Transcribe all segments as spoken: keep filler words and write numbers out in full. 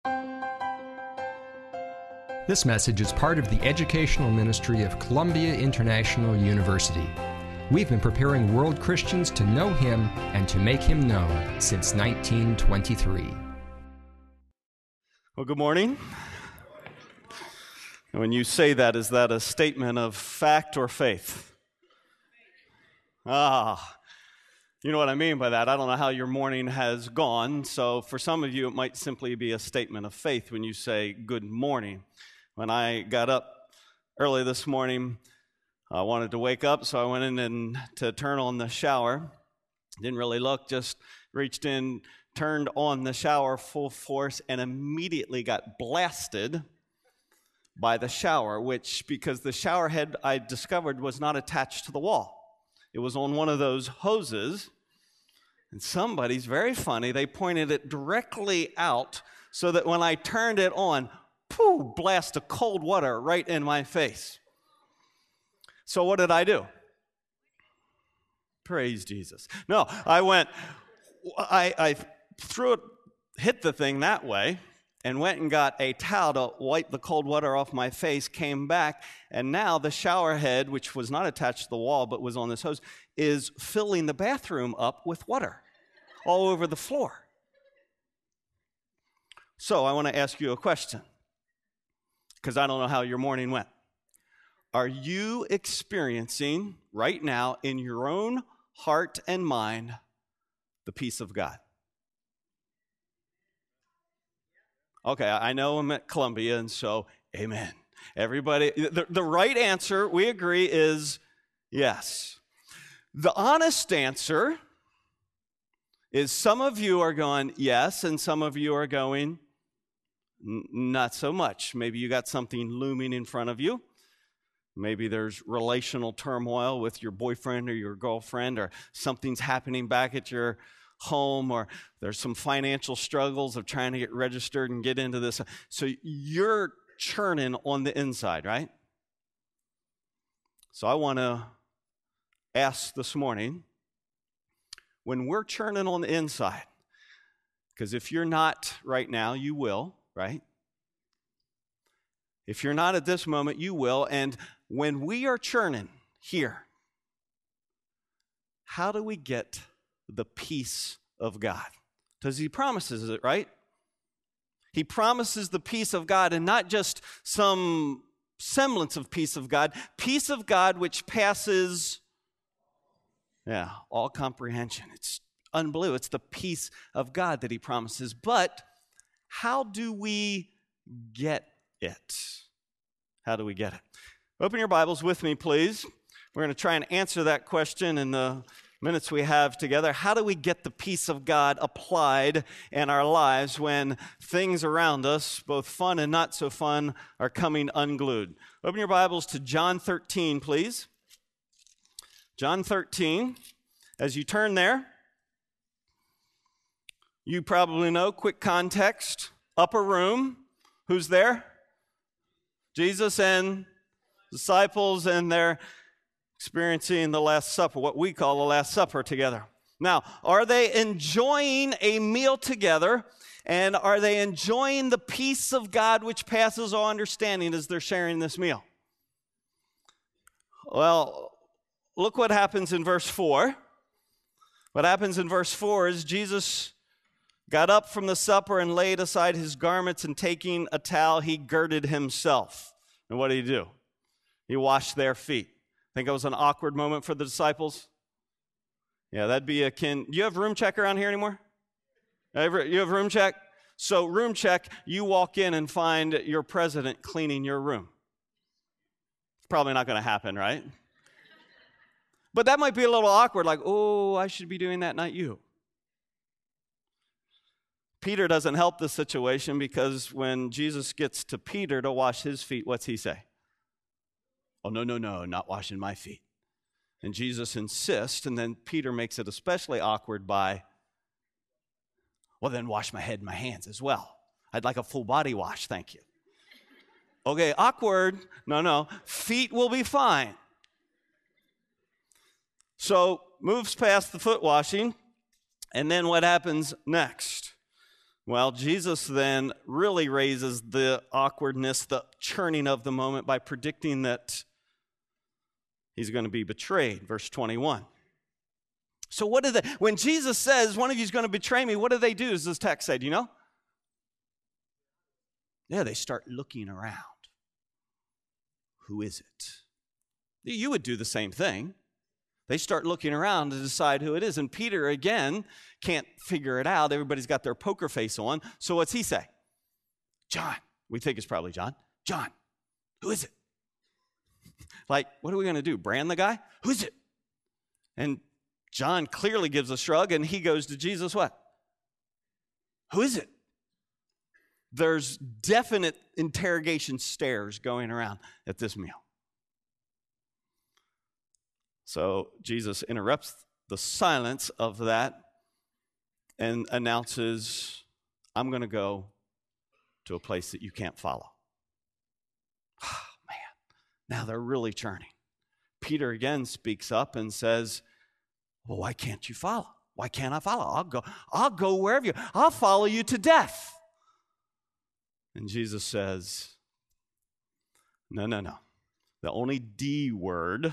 This message is part of the educational ministry of Columbia International University. We've been preparing world Christians to know Him and to make Him known since nineteen twenty-three. Well, good morning. When you say that, is that a statement of fact or faith? Ah, you know what I mean by that. I don't know how your morning has gone, so for some of you it might simply be a statement of faith when you say good morning. When I got up early this morning, I wanted to wake up, so I went in and to turn on the shower. Didn't really look, just reached in, turned on the shower full force, and immediately got blasted by the shower, which, because the shower head I discovered was not attached to the wall. It was on one of those hoses, and somebody's very funny, they pointed it directly out so that when I turned it on, pooh, blast of cold water right in my face. So what did I do? Praise Jesus. No, I went, I, I threw it, hit the thing that way, and went and got a towel to wipe the cold water off my face, came back, and now the shower head, which was not attached to the wall but was on this hose, is filling the bathroom up with water all over the floor. So I want to ask you a question, because I don't know how your morning went. Are you experiencing right now in your own heart and mind the peace of God? Okay, I know I'm at Columbia, and so amen. Everybody, the, the right answer, we agree, is yes. The honest answer is some of you are going yes, and some of you are going not so much. Maybe you got something looming in front of you. Maybe there's relational turmoil with your boyfriend or your girlfriend, or something's happening back at your home, or there's some financial struggles of trying to get registered and get into this. So you're churning on the inside, right? So I want to ask this morning, when we're churning on the inside, because if you're not right now, you will, right? If you're not at this moment, you will. And when we are churning here, how do we get the peace of God? Because He promises it, right? He promises the peace of God, and not just some semblance of peace of God. Peace of God which passes, yeah, all comprehension. It's unbelievable. It's the peace of God that He promises. But how do we get it? How do we get it? Open your Bibles with me, please. We're going to try and answer that question in the minutes we have together. How do we get the peace of God applied in our lives when things around us, both fun and not so fun, are coming unglued? Open your Bibles to John thirteen, please. John thirteen. As you turn there, you probably know, quick context, upper room. Who's there? Jesus and disciples, and they're experiencing the Last Supper, what we call the Last Supper together. Now, are they enjoying a meal together, and are they enjoying the peace of God which passes all understanding as they're sharing this meal? Well, look what happens in verse four. What happens in verse four is Jesus got up from the supper and laid aside his garments, and taking a towel, he girded himself. And what did he do? He washed their feet. Think it was an awkward moment for the disciples? Yeah, that'd be akin. Do you have room check around here anymore? You have room check? So room check, you walk in and find your president cleaning your room. It's probably not going to happen, right? But that might be a little awkward, like, oh, I should be doing that, not you. Peter doesn't help the situation, because when Jesus gets to Peter to wash his feet, what's he say? Oh, no, no, no, not washing my feet. And Jesus insists, and then Peter makes it especially awkward by, well, then wash my head and my hands as well. I'd like a full body wash, thank you. Okay, awkward. No, no, feet will be fine. So moves past the foot washing, and then what happens next? Well, Jesus then really raises the awkwardness, the churning of the moment by predicting that he's going to be betrayed. Verse twenty-one. So what do they, when Jesus says, one of you is going to betray me, what do they do, as this text said, you know? Yeah, they start looking around. Who is it? You would do the same thing. They start looking around to decide who it is. And Peter, again, can't figure it out. Everybody's got their poker face on. So what's he say? John. We think it's probably John. John, who is it? Like, what are we going to do? Brand the guy? Who is it? And John clearly gives a shrug, and he goes to Jesus, what? Who is it? There's definite interrogation stares going around at this meal. So Jesus interrupts the silence of that and announces, I'm going to go to a place that you can't follow. Oh, man, now they're really churning. Peter again speaks up and says, well, why can't you follow? Why can't I follow? I'll go, I'll go wherever you, I'll follow you to death. And Jesus says, no, no, no. The only D word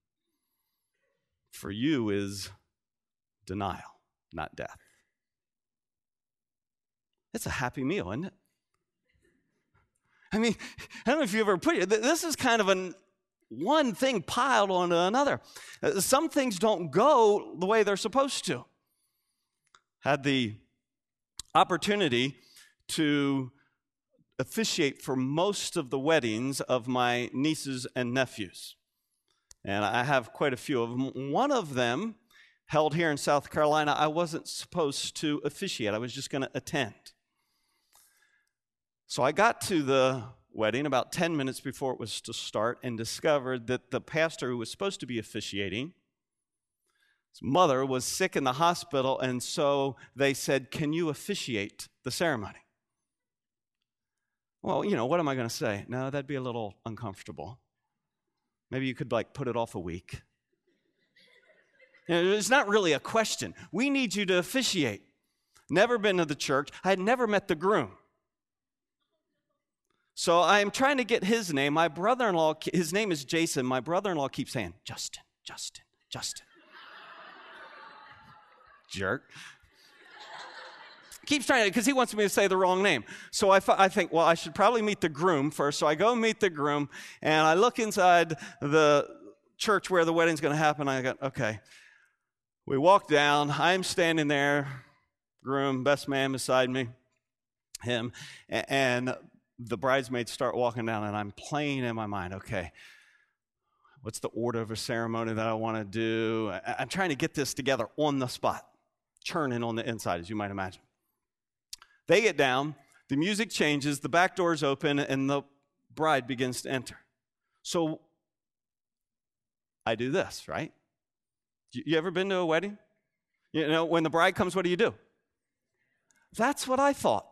for you is denial, not death. It's a happy meal, isn't it? I mean, I don't know if you ever put it, this is kind of an one thing piled onto another. Some things don't go the way they're supposed to. Had the opportunity to officiate for most of the weddings of my nieces and nephews. And I have quite a few of them. One of them, held here in South Carolina, I wasn't supposed to officiate. I was just going to attend. So I got to the wedding about ten minutes before it was to start and discovered that the pastor who was supposed to be officiating, his mother was sick in the hospital, and so they said, can you officiate the ceremony? Well, you know, what am I going to say? No, that'd be a little uncomfortable. Maybe you could, like, put it off a week. You know, it's not really a question. We need you to officiate. Never been to the church. I had never met the groom. So I'm trying to get his name. My brother-in-law, his name is Jason. My brother-in-law keeps saying, Justin, Justin, Justin. Jerk. Keeps trying to, because he wants me to say the wrong name. So I, I think, well, I should probably meet the groom first. So I go meet the groom, and I look inside the church where the wedding's going to happen. I go, okay. We walk down. I'm standing there, groom, best man beside me, him, and the bridesmaids start walking down, and I'm playing in my mind, okay, what's the order of a ceremony that I want to do? I'm trying to get this together on the spot, churning on the inside, as you might imagine. They get down, the music changes, the back doors open, and the bride begins to enter. So I do this, right? You ever been to a wedding? You know, when the bride comes, what do you do? That's what I thought.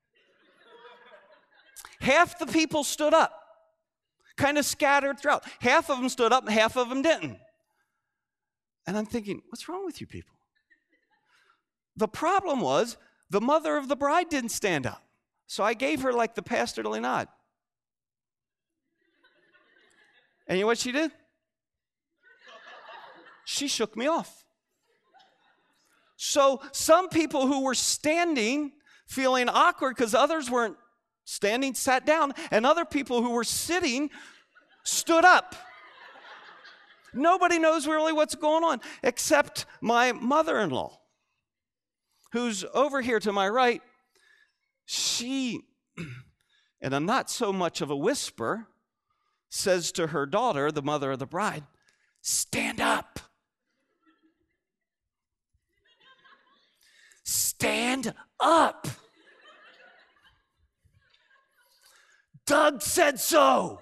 Half the people stood up, kind of scattered throughout. Half of them stood up and half of them didn't. And I'm thinking, what's wrong with you people? The problem was the mother of the bride didn't stand up. So I gave her like the pastorly nod. And you know what she did? She shook me off. So some people who were standing, feeling awkward because others weren't standing, sat down, and other people who were sitting stood up. Nobody knows really what's going on except my mother-in-law, who's over here to my right. She, in a not so much of a whisper, says to her daughter, the mother of the bride, stand up. Stand up. Doug said so.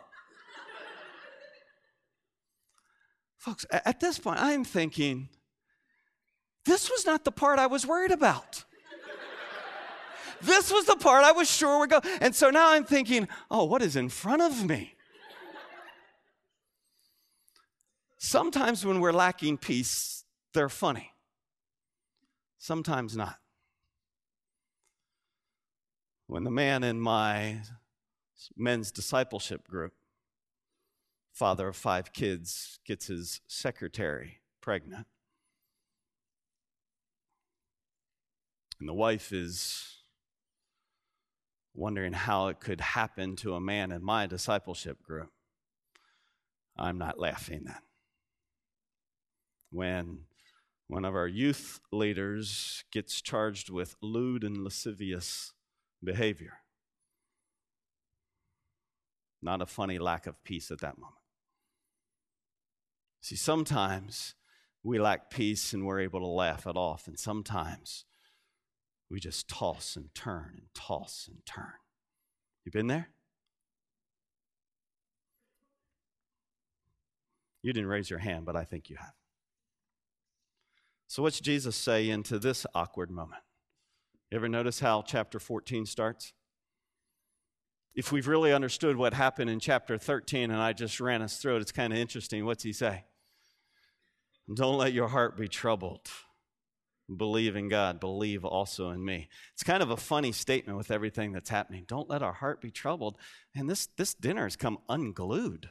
Folks, at this point, I'm thinking, this was not the part I was worried about. This was the part I was sure would go. And so now I'm thinking, oh, what is in front of me? Sometimes when we're lacking peace, they're funny. Sometimes not. when the man in my men's discipleship group, father of five kids, gets his secretary pregnant, and the wife is wondering how it could happen to a man in my discipleship group, I'm not laughing then. When one of our youth leaders gets charged with lewd and lascivious behavior, not a funny lack of peace at that moment. See, sometimes we lack peace and we're able to laugh it off, and sometimes we just toss and turn and toss and turn. You been there? You didn't raise your hand, but I think you have. So what's Jesus say into this awkward moment? You ever notice how chapter fourteen starts? If we've really understood what happened in chapter thirteen, and I just ran us through it, it's kind of interesting. What's he say? Don't let your heart be troubled. Believe in God. Believe also in me. It's kind of a funny statement with everything that's happening. Don't let our heart be troubled. And this, this dinner has come unglued.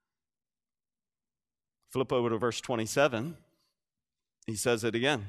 Flip over to verse twenty-seven. He says it again.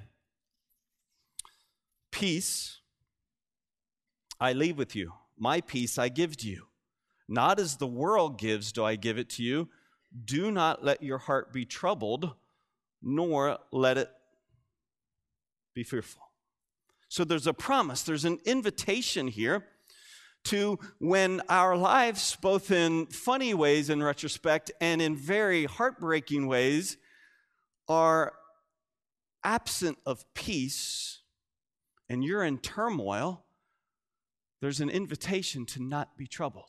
Peace I leave with you. My peace I give to you. Not as the world gives do I give it to you. Do not let your heart be troubled, nor let it be fearful. So there's a promise, there's an invitation here to when our lives, both in funny ways in retrospect and in very heartbreaking ways, are absent of peace and you're in turmoil, there's an invitation to not be troubled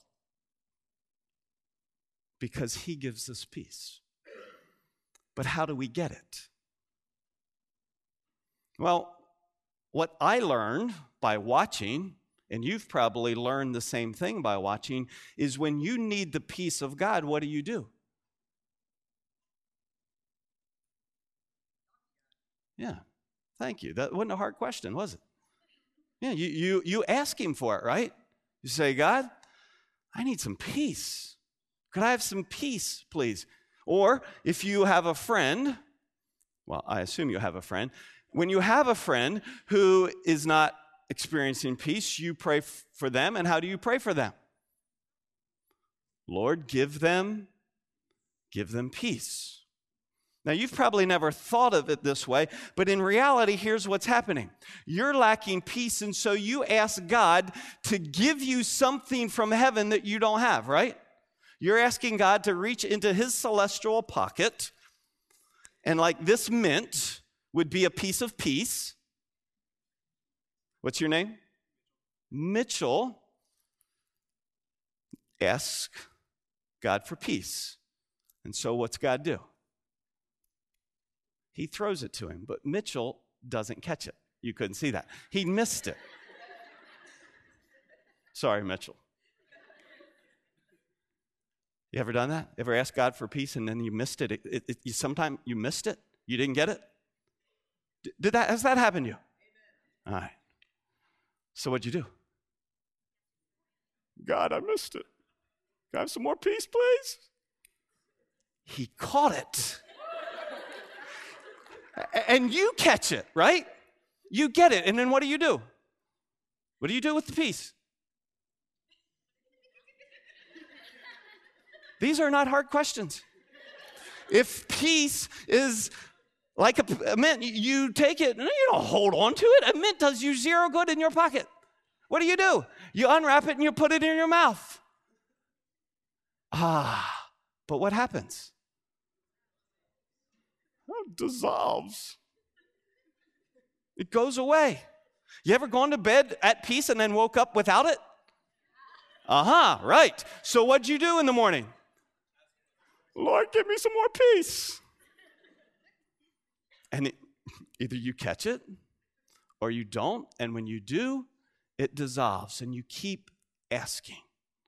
because he gives us peace. But how do we get it? Well, what I learned by watching, and you've probably learned the same thing by watching, is when you need the peace of God, what do you do? Yeah, thank you. That wasn't a hard question, was it? Yeah, you, you, you ask him for it, right? You say, God, I need some peace. Could I have some peace, please? Or if you have a friend, well, I assume you have a friend. When you have a friend who is not experiencing peace, you pray f- for them. And how do you pray for them? Lord, give them, give them peace. Now, you've probably never thought of it this way, but in reality, here's what's happening. You're lacking peace, and so you ask God to give you something from heaven that you don't have, right? You're asking God to reach into his celestial pocket, and like this mint would be a piece of peace. What's your name? Mitchell. Ask God for peace. And so what's God do? He throws it to him, but Mitchell doesn't catch it. You couldn't see that. He missed it. Sorry, Mitchell. You ever done that? Ever asked God for peace and then you missed it? It, it, it you, sometime you missed it? You didn't get it? Did, did that? Has that happened to you? Amen. All right. So what'd you do? God, I missed it. Can I have some more peace, please? He caught it. And you catch it, right? You get it. And then what do you do? What do you do with the peace? These are not hard questions. If peace is like a, a mint, you take it, and you don't hold on to it. A mint does you zero good in your pocket. What do you do? You unwrap it and you put it in your mouth. Ah, but what happens? It dissolves. It goes away. You ever gone to bed at peace and then woke up without it? Uh-huh, right. So what'd you do in the morning? Lord, give me some more peace. And it, either you catch it or you don't, and when you do, it dissolves, and you keep asking.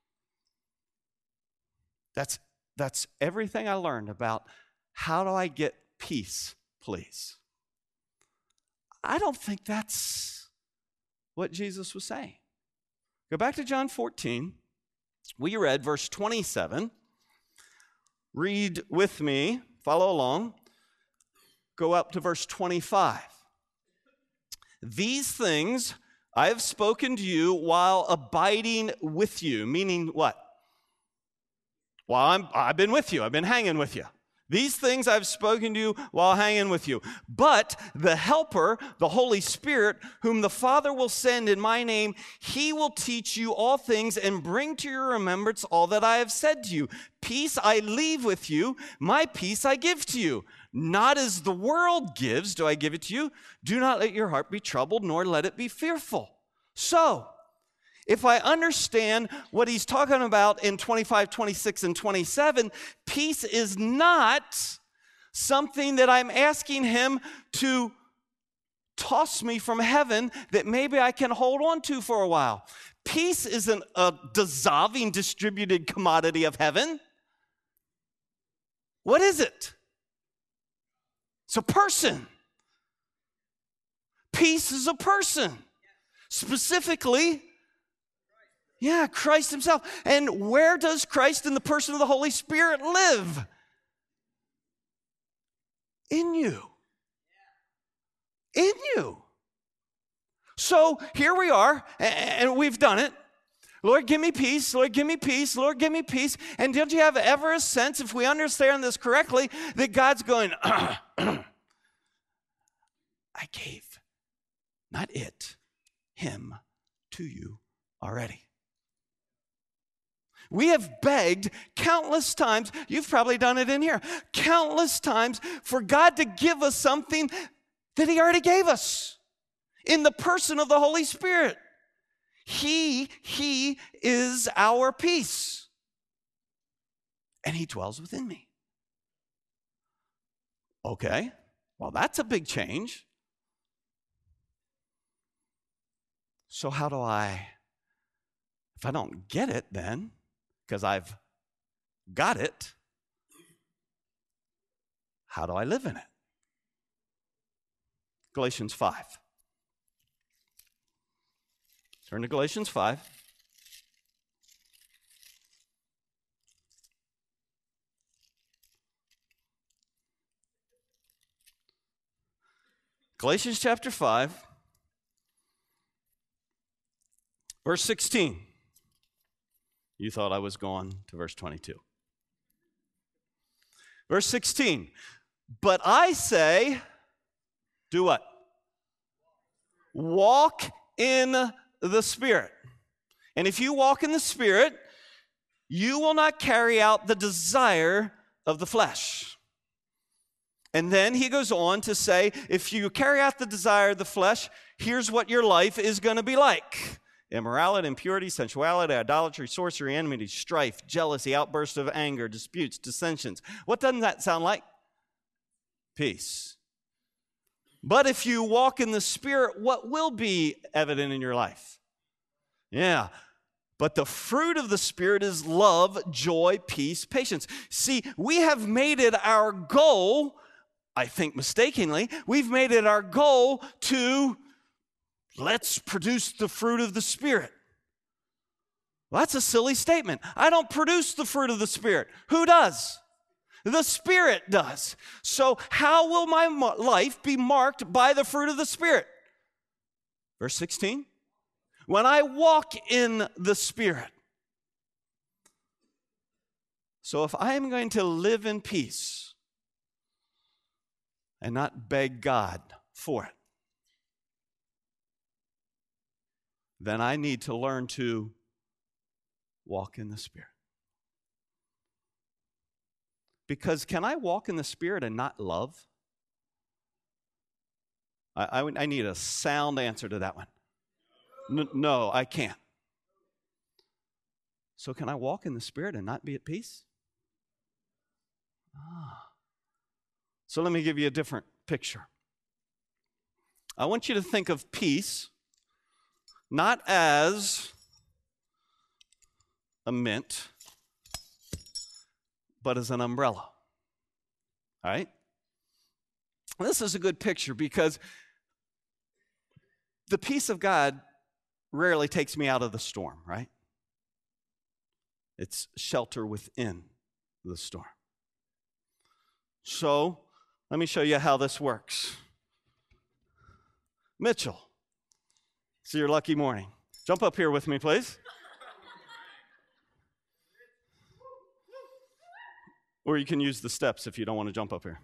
That's, that's everything I learned about how do I get peace, please. I don't think that's what Jesus was saying. Go back to John fourteen. We read verse twenty-seven. Read with me, follow along. Go up to verse twenty-five. These things I have spoken to you while abiding with you, meaning what? While I'm, I've been with you, I've been hanging with you. These things I've spoken to you while hanging with you. But the Helper, the Holy Spirit, whom the Father will send in my name, he will teach you all things and bring to your remembrance all that I have said to you. Peace I leave with you, my peace I give to you. Not as the world gives do I give it to you. Do not let your heart be troubled, nor let it be fearful. So, if I understand what he's talking about in twenty-five, twenty-six, and twenty-seven, peace is not something that I'm asking him to toss me from heaven that maybe I can hold on to for a while. Peace isn't a dissolving, distributed commodity of heaven. What is it? It's a person. Peace is a person. Specifically, yeah, Christ himself. And where does Christ in the person of the Holy Spirit live? In you. In you. So here we are, and we've done it. Lord, give me peace. Lord, give me peace. Lord, give me peace. And don't you have ever a sense, if we understand this correctly, that God's going, I gave, not it, him to you already. We have begged countless times, you've probably done it in here, countless times for God to give us something that he already gave us in the person of the Holy Spirit. He, he is our peace. And he dwells within me. Okay, well, that's a big change. So how do I, if I don't get it then, because I've got it, how do I live in it? Galatians five. Turn to Galatians five. Galatians chapter five, verse sixteen. You thought I was going to verse twenty-two. Verse sixteen. But I say, do what? Walk in the Spirit. And if you walk in the Spirit, you will not carry out the desire of the flesh. And then he goes on to say, if you carry out the desire of the flesh, here's what your life is going to be like. Immorality, impurity, sensuality, idolatry, sorcery, enmity, strife, jealousy, outbursts of anger, disputes, dissensions. What doesn't that sound like? Peace. But if you walk in the Spirit, what will be evident in your life? Yeah. But the fruit of the Spirit is love, joy, peace, patience. See, we have made it our goal, I think mistakenly, we've made it our goal to let's produce the fruit of the Spirit. Well, that's a silly statement. I don't produce the fruit of the Spirit. Who does? The Spirit does. So how will my life be marked by the fruit of the Spirit? Verse sixteen. When I walk in the Spirit. So if I am going to live in peace and not beg God for it, then I need to learn to walk in the Spirit. Because can I walk in the Spirit and not love? I, I, I need a sound answer to that one. N- no, I can't. So can I walk in the Spirit and not be at peace? Ah. So let me give you a different picture. I want you to think of peace not as a mint, but as an umbrella. All right? This is a good picture because the peace of God rarely takes me out of the storm, right? It's shelter within the storm. So, let me show you how this works. Mitchell, it's your lucky morning. Jump up here with me, please. Or you can use the steps if you don't want to jump up here.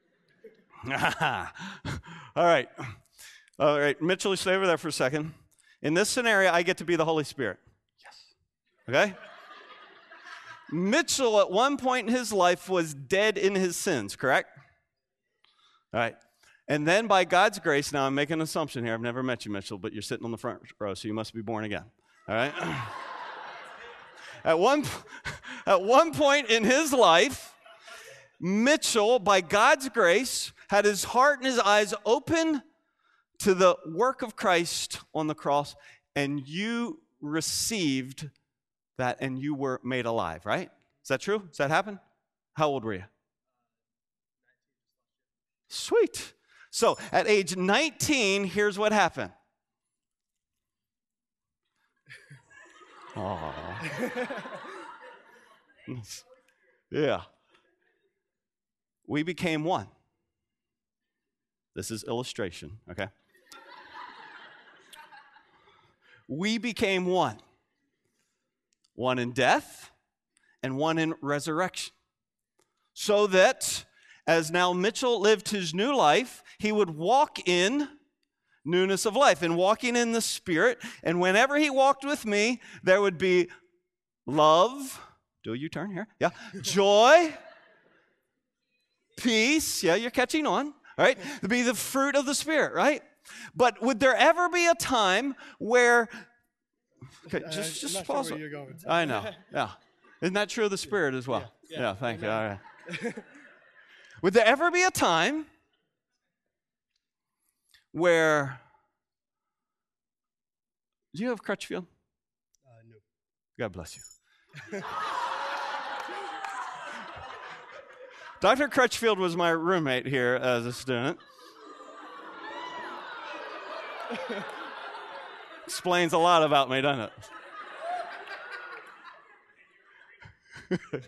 All right. All right, Mitchell, stay over there for a second. In this scenario, I get to be the Holy Spirit. Yes. Okay? Mitchell, at one point in his life, was dead in his sins, correct? All right. And then by God's grace, now I'm making an assumption here. I've never met you, Mitchell, but you're sitting on the front row, so you must be born again. All right? At one, at one point in his life, Mitchell, by God's grace, had his heart and his eyes open to the work of Christ on the cross, and you received that, and you were made alive, right? Is that true? Does that happen? How old were you? Sweet. So, at age nineteen, here's what happened. Aww. Yeah. We became one. This is illustration, okay? We became one. One in death and one in resurrection. So that as now Mitchell lived his new life, he would walk in newness of life and walking in the Spirit. And whenever he walked with me, there would be love. Do a U-turn here. Yeah. Joy. Peace. Yeah, you're catching on. All right. To be the fruit of the Spirit, right? But would there ever be a time where... Okay, just, just I'm not pause. sure where you're going. I know. Yeah. Isn't that true of the Spirit as well? Yeah. Yeah, thank you. All right. Would there ever be a time where... Do you have Crutchfield? Uh, no. God bless you. Doctor Crutchfield was my roommate here as a student. Explains a lot about me, doesn't it?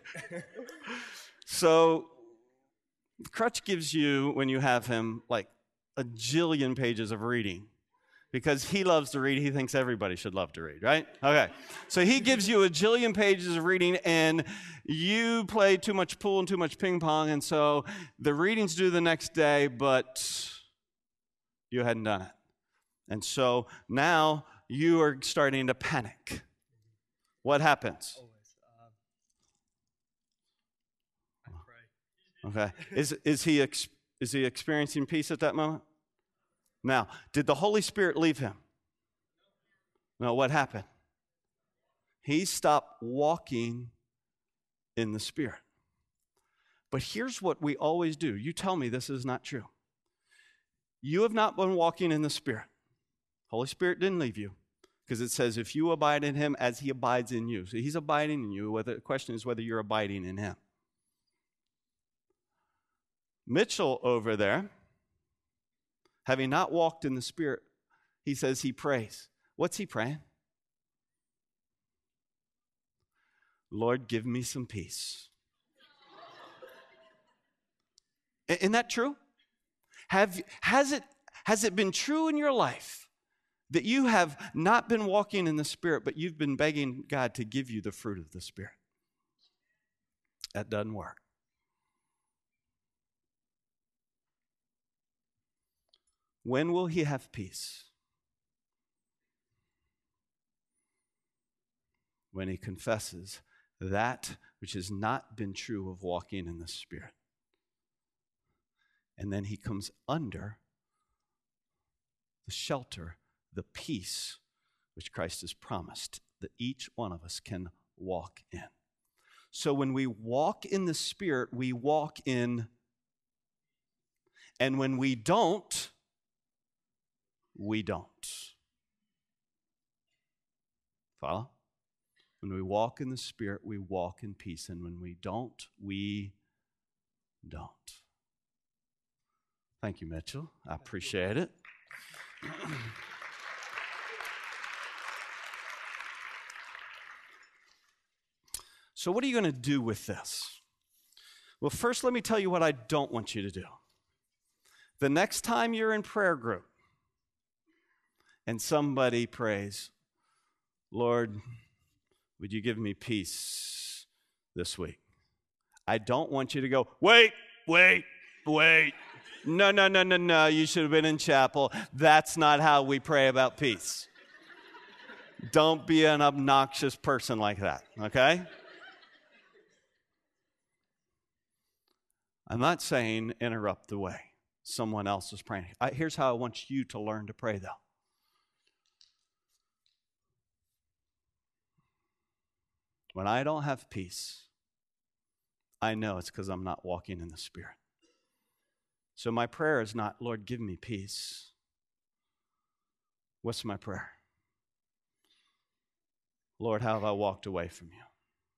So, Crutch gives you, when you have him, like a jillion pages of reading. Because he loves to read, he thinks everybody should love to read, right? Okay. So he gives you a jillion pages of reading, and you play too much pool and too much ping pong, and so the reading's due the next day, but you hadn't done it. And so now you are starting to panic. What happens? Always. Um, I pray. Okay. Is, is, he ex, is he experiencing peace at that moment? Now, did the Holy Spirit leave him? No, what happened? He stopped walking in the Spirit. But here's what we always do. You tell me this is not true. You have not been walking in the Spirit. Holy Spirit didn't leave you, because it says if you abide in him as he abides in you. So he's abiding in you. Whether, the question is whether you're abiding in him. Mitchell over there, having not walked in the Spirit, he says he prays. What's he praying? Lord, give me some peace. Isn't that true? Have, has it, has it been true in your life that you have not been walking in the Spirit, but you've been begging God to give you the fruit of the Spirit? That doesn't work. When will he have peace? When he confesses that which has not been true of walking in the Spirit. And then he comes under the shelter, the peace which Christ has promised that each one of us can walk in. So when we walk in the Spirit, we walk in, and when we don't, we don't. Follow? When we walk in the Spirit, we walk in peace. And when we don't, we don't. Thank you, Mitchell. I appreciate it. So what are you going to do with this? Well, first, let me tell you what I don't want you to do. The next time you're in prayer group and somebody prays, Lord, would you give me peace this week? I don't want you to go, wait, wait, wait. No, no, no, no, no. You should have been in chapel. That's not how we pray about peace. Don't be an obnoxious person like that, okay? I'm not saying interrupt the way someone else is praying. I, here's how I want you to learn to pray, though. When I don't have peace, I know it's because I'm not walking in the Spirit. So my prayer is not, Lord, give me peace. What's my prayer? Lord, how have I walked away from you?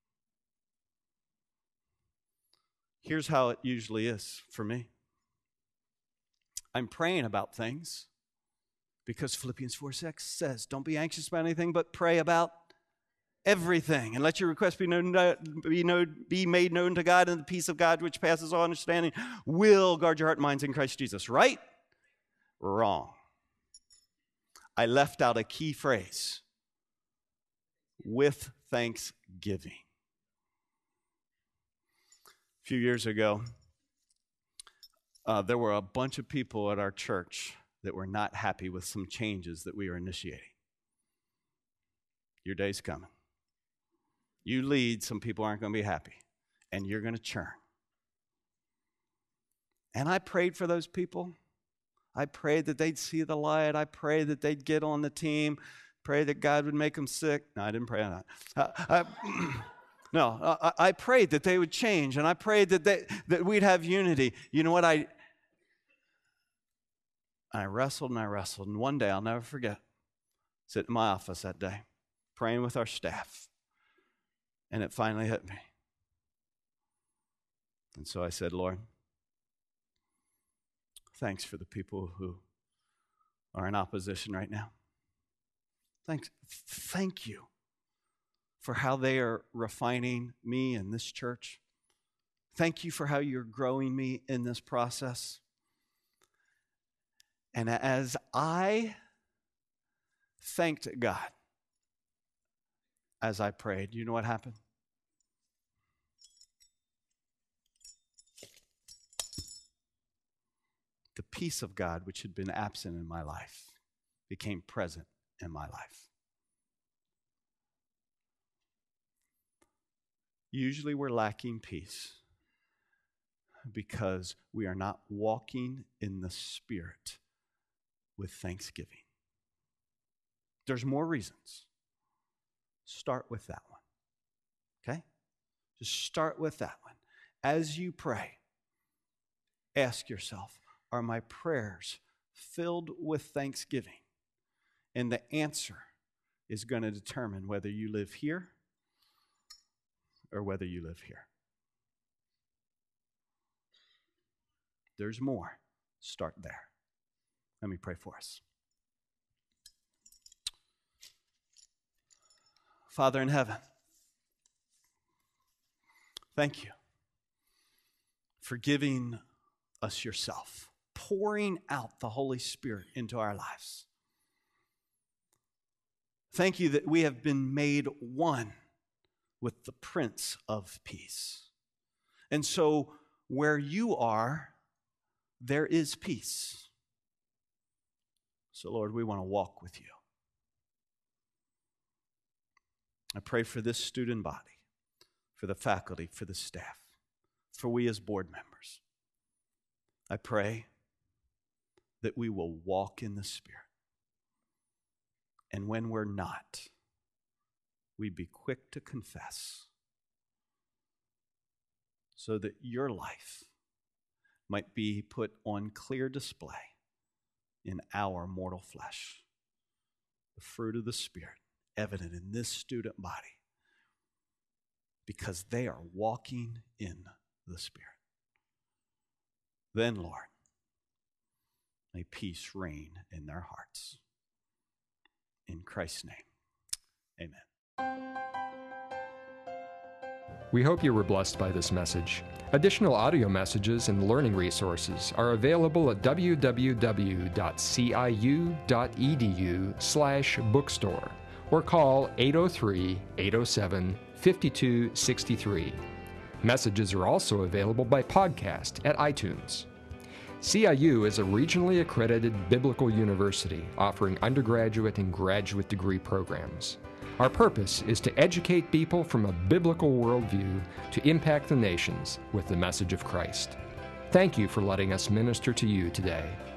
Here's how it usually is for me. I'm praying about things because Philippians four six says, don't be anxious about anything, but pray about everything. And let your requests be known, be known, be made known to God, and the peace of God, which passes all understanding, will guard your heart and minds in Christ Jesus. Right? Wrong. I left out a key phrase. With thanksgiving. A few years ago, uh, there were a bunch of people at our church that were not happy with some changes that we were initiating. Your day's coming. You lead, some people aren't going to be happy, and you're going to churn. And I prayed for those people. I prayed that they'd see the light. I prayed that they'd get on the team. Pray that God would make them sick. No, I didn't pray on that. Uh, I, no, I, I prayed that they would change, and I prayed that they, that we'd have unity. You know what? I I wrestled and I wrestled, and one day I'll never forget. Sitting in my office that day, praying with our staff, and it finally hit me. And so I said, Lord, thanks for the people who are in opposition right now. Thanks. Thank you for how they are refining me in this church. Thank you for how you're growing me in this process. And as I thanked God, as I prayed, you know what happened? The peace of God, which had been absent in my life, became present in my life. Usually we're lacking peace because we are not walking in the Spirit with thanksgiving. There's more reasons. Start with that one. Okay? Just start with that one. As you pray, ask yourself, are my prayers filled with thanksgiving? And the answer is going to determine whether you live here or whether you live here. There's more. Start there. Let me pray for us. Father in heaven, thank you for giving us yourself, pouring out the Holy Spirit into our lives. Thank you that we have been made one with the Prince of Peace. And so where you are, there is peace. So Lord, we want to walk with you. I pray for this student body, for the faculty, for the staff, for we as board members. I pray that we will walk in the Spirit. And when we're not, we'd be quick to confess so that your life might be put on clear display in our mortal flesh. The fruit of the Spirit evident in this student body because they are walking in the Spirit. Then, Lord, may peace reign in their hearts. In Christ's name, amen. We hope you were blessed by this message. Additional audio messages and learning resources are available at w w w dot c i u dot e d u slash bookstore or call eight oh three, eight oh seven, five two six three. Messages are also available by podcast at iTunes. C I U is a regionally accredited biblical university offering undergraduate and graduate degree programs. Our purpose is to educate people from a biblical worldview to impact the nations with the message of Christ. Thank you for letting us minister to you today.